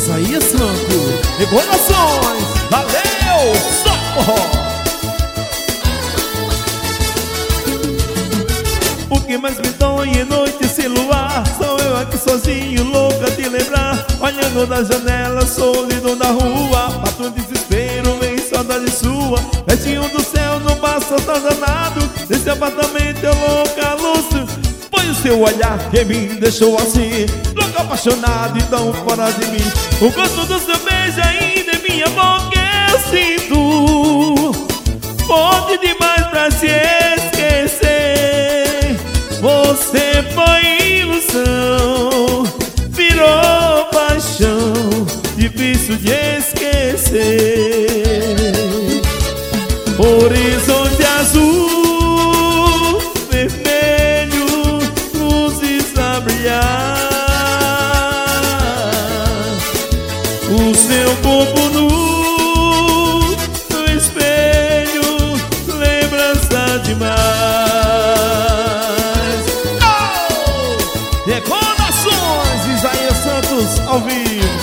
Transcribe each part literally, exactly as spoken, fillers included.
Isaías Santos, Recordações. Valeu, só forró. O que mais me dói é noite sem luar. Sou eu aqui sozinho, louca de lembrar. Olhando da janela, solidão da rua. Bato desespero, vem saudade sua. Pertinho do céu, não passa tão danado. Nesse apartamento eu louca, luxo. Foi o seu olhar que me deixou assim, louco, apaixonado e tão fora de mim. O gosto do seu beijo ainda em minha boca eu sinto. Forte demais pra se esquecer. Você foi ilusão, virou paixão, difícil de esquecer. Horizonte azul, vermelho, luzes a brilhar. O seu corpo nu no espelho, lembrança demais. Oh! Recordações, Isaías Santos ao vivo.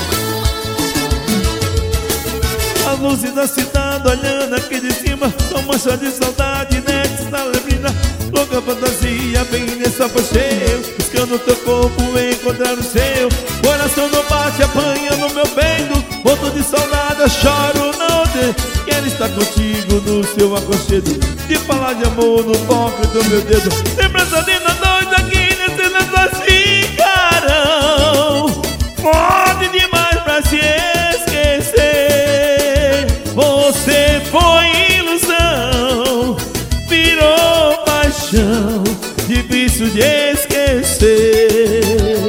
As luzes da cidade olhando aqui de cima, são mancha de saudade, nexo na lebrina. Louca fantasia, bem nessa cheio, buscando teu corpo, encontrar o seu. Coração não bate, apanha no meu peito. Ponto de saudade, eu choro, não tem. Quero estar contigo no seu aconchego, de falar de amor no toque do meu dedo. Lembrança de nós dois aqui nesse lençóis ficarão. Forte demais pra se esquecer. Você foi ilusão, virou paixão, difícil de esquecer.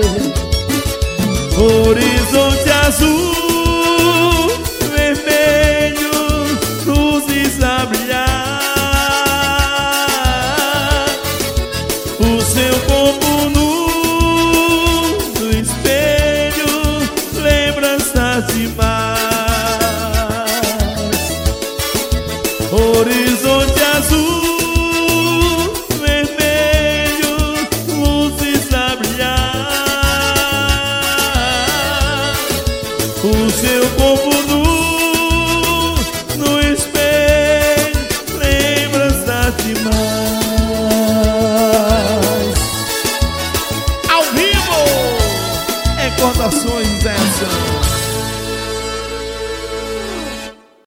Horizonte azul, vermelho, luzes a brilhar. O seu